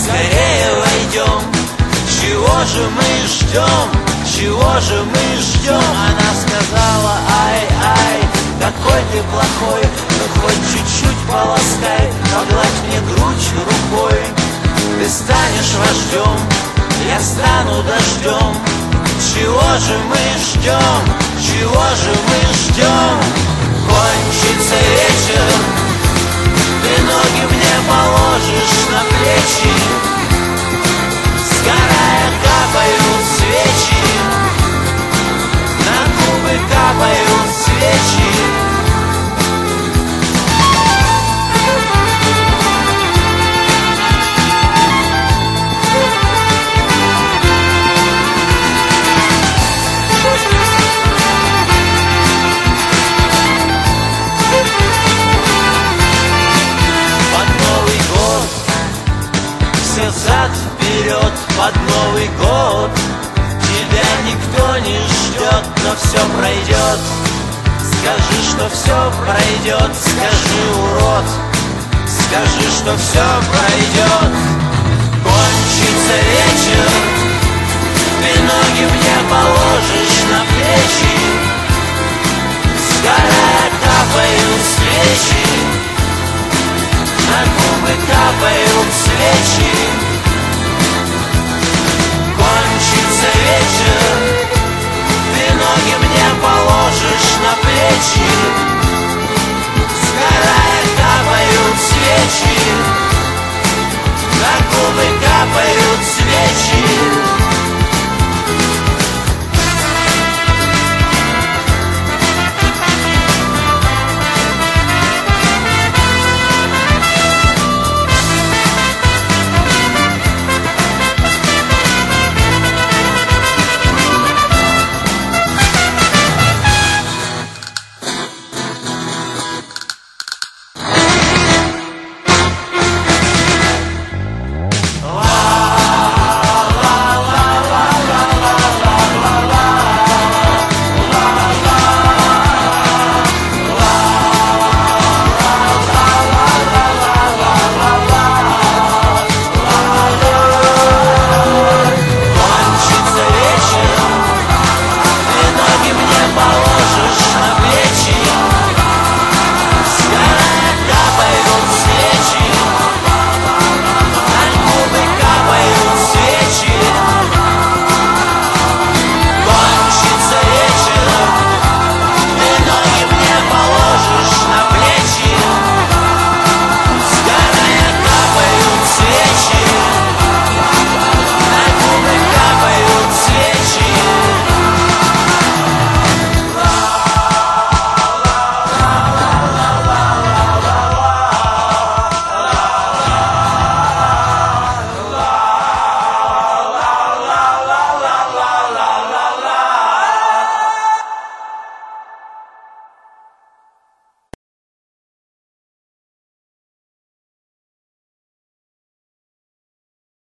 скорее войдем. Чего же мы ждем? Чего же мы ждем? Она сказала: ай-ай, какой ты плохой, ну хоть чуть-чуть поласкай, погладь мне грудь рукой. Ты станешь вождем, я стану дождем. Чего же мы ждем? Чего же мы ждем? Кончится вечер, ты ноги мне положишь на плечи, сгорая капают свечи, на губы капают свечи. Зад вперед под Новый год. Тебя никто не ждет, но все пройдет. Скажи, что все пройдет, скажи, урод, скажи, что все пройдет.